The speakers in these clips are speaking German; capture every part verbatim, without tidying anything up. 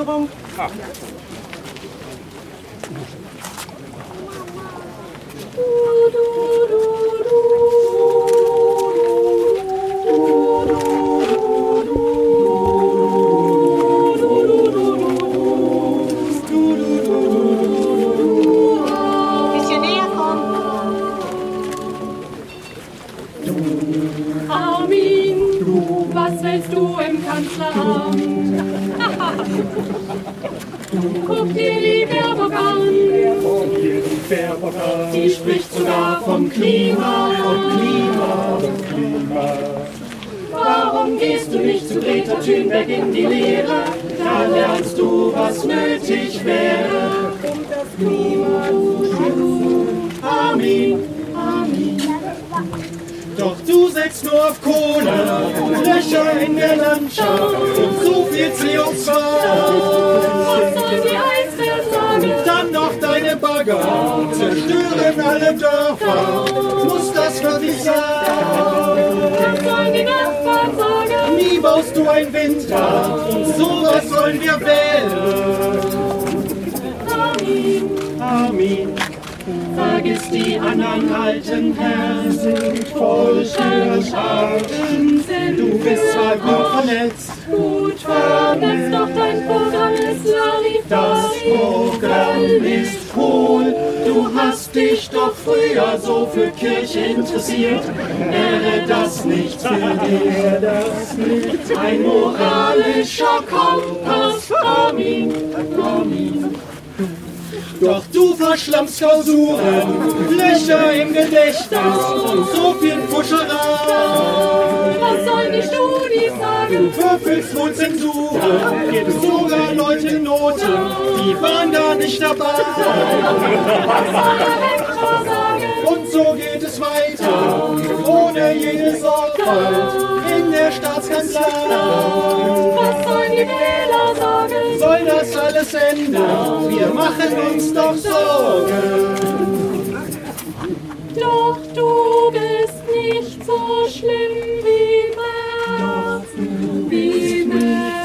Aufführung. Ah. Bisschen näher kommen. Armin, was willst du im Kanzleramt? Guck dir die Baerbock an. Sie spricht sogar vom Klima. Vom Klima, vom Klima. Warum gehst du nicht zu Greta Thunberg in die Lehre? Da lernst du, was nötig wäre, um das Klima zu schützen. Armin, Armin. Doch du setzt nur auf Kohle und Löcher in der Landschaft und zu viel C O zwei. Was soll die Eisbär sagen? Dann noch deine Bagger zerstören alle Dörfer. Muss das wirklich sein? Was sollen die Nachbarn sagen? Nie baust du ein Windrad und sowas sollen wir wählen. Armin, Armin, vergiss die anderen alten Herren, sind voll Störscharten sind. Du bist zwar gut vernetzt, Gut vernetzt, doch dein Programm ist das Larifari. Programm ist hohl. Du hast dich doch früher so für Kirche interessiert. Wäre das nicht für dich Ein moralischer Kompass, Armin, Armin. Doch du verschlammst Klausuren, Löcher im Gedächtnis und so viel Pfuscherei. Was sollen die Studis sagen? Du würfelst wohl Zensur, gibst sogar Leute Noten, die waren da nicht dabei. Was soll der Rektor sagen? Und so geht es weiter, ohne jede Sorgfalt in der Staatskanzlei. Was sollen die Wähler sagen? Soll das alles ändern? Wir machen uns doch Sorgen. Doch du bist nicht so schlimm wie Merz. Wie Merz.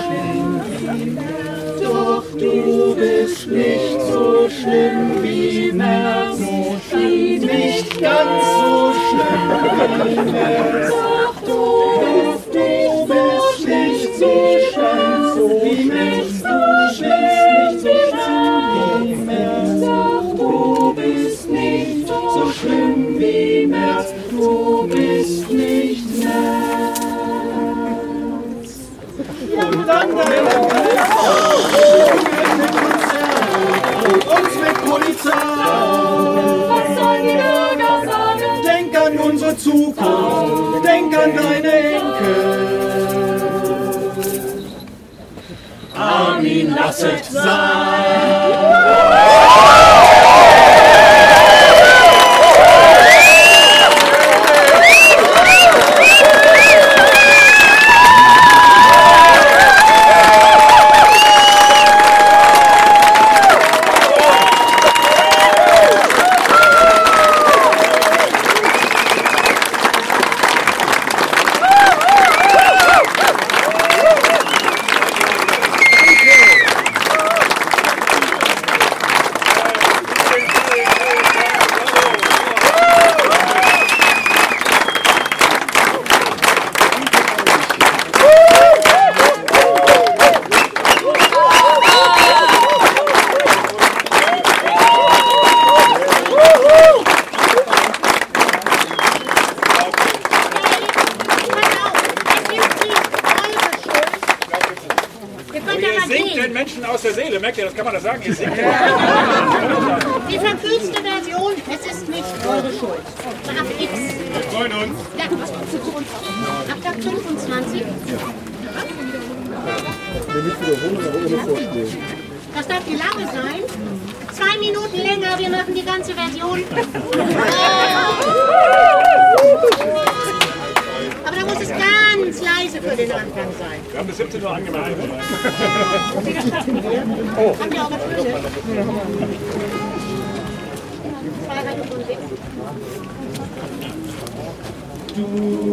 Doch du bist nicht so schlimm wie Merz. Nicht ganz so schlimm wie Merz. Doch du Du bist nicht so schlimm wie Merz. Du bist nicht so schlimm wie Merz. Doch du bist nicht So schlimm wie Merz. Du bist nicht Merz. Und dann deine uns mit Polizei. Was sollen die Bürger sagen? Denk an unsere Zukunft, denk an deine Enkel. Armin, lass es sein. Aus der Seele, merkt ihr, das kann man das sagen? Ihr singt Die verkürzte Version, es ist nicht eure Schuld. Ab X. Wir freuen uns. Ja, ab Tag fünfundzwanzig. Das darf die lange sein. Zwei Minuten länger, wir machen die ganze Version. Aber da muss es ganz leise für den Anfang sein. Wir haben bis siebzehn Uhr angemeldet. Oh. Habt ihr auch was Frisches? Fahrrad und Weg.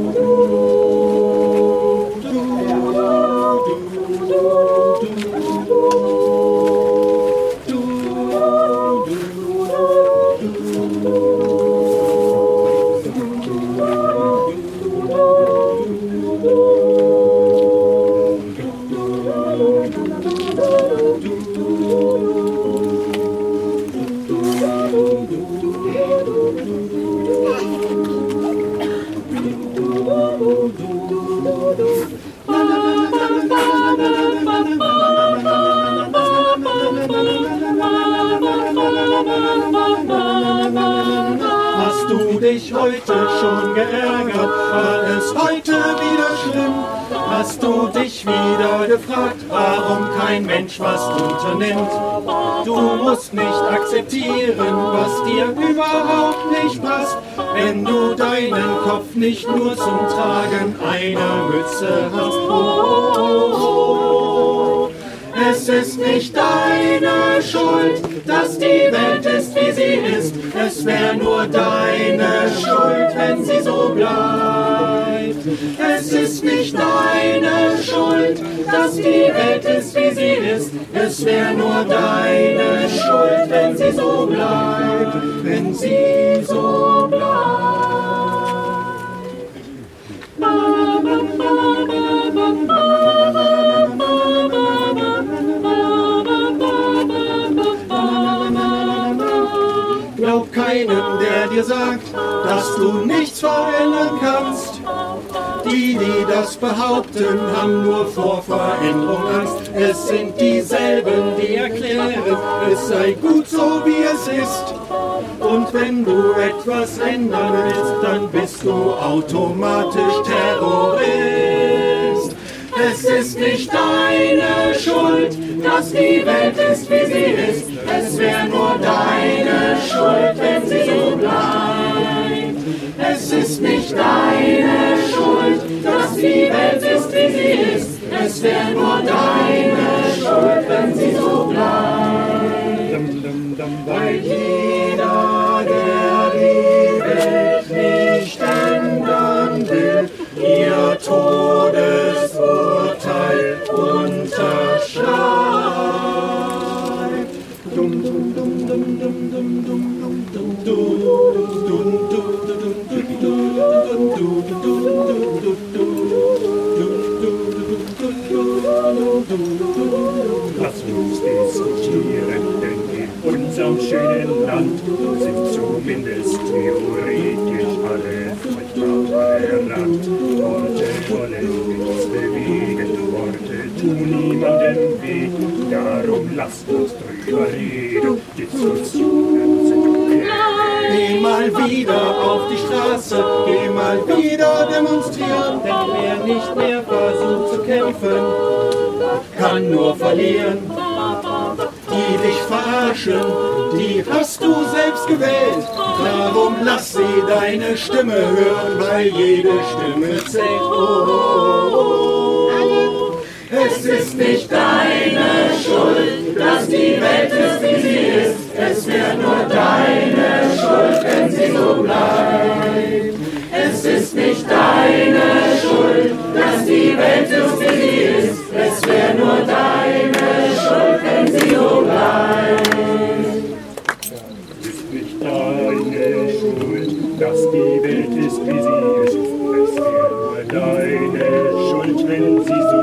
Du, du, du, du, du. ärgert, war es heute wieder schlimm. Hast du dich wieder gefragt, warum kein Mensch was unternimmt? Du musst nicht akzeptieren, was dir überhaupt nicht passt, wenn du deinen Kopf nicht nur zum Tragen einer Mütze hast. Oh, oh, oh. Es ist nicht deine Schuld, dass die Welt ist, wie sie ist. Es wäre nur deine Schuld, wenn sie so bleibt. Es ist nicht deine Schuld, dass die Welt ist, wie sie ist. Es wäre nur deine Schuld, wenn sie so bleibt, wenn sie so bleibt. Glaub keinem, der dir sagt, dass du nichts verändern kannst. Die, die das behaupten, haben nur vor Veränderung Angst. Es sind dieselben, die erklären, es sei gut so, wie es ist. Und wenn du etwas ändern willst, dann bist du automatisch Terrorist. Es ist nicht deine Schuld, dass die Welt ist, wie sie ist. Es wäre nur deine Schuld, wenn sie so bleibt. Es ist nicht deine Schuld, dass die Welt ist, wie sie ist. Es wäre nur deine Schuld, wenn sie so bleibt. Weil jeder, der die Welt nicht ändern will, ihr Todesurteil unterschreibt. Dum, dum, dum, dum, dum, dum, dum, dum, dum, Lass uns diskutieren, denn in unserem schönen Land sind zumindest theoretisch alle furchtbar tolerant. Worte wollen nichts bewegen, Worte tun niemandem weh. Darum lasst uns drüber reden, Diskussionen sind okay. Geh mal wieder auf die Straße, geh mal wieder demonstrieren, denn wer nicht mehr versucht zu kämpfen, kann nur verlieren. Die dich verarschen, die hast du selbst gewählt. Darum lass sie deine Stimme hören, weil jede Stimme zählt. Oh, oh, oh. Es ist nicht deine Schuld, dass die Welt ist, wie sie ist. Es wäre nur deine Schuld, wenn sie so bleibt. Es ist nicht deine Schuld, dass die Welt ist, wie sie ist. Es wäre nur deine Schuld, wenn sie so bleibt. Es ist nicht deine Schuld, dass die Welt ist, wie sie ist. Es wäre nur deine Schuld, wenn sie so